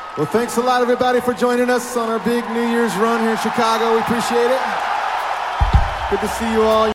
Well, thanks a lot, everybody, for joining us on our big New Year's run here in Chicago. We appreciate it. Good to see you all.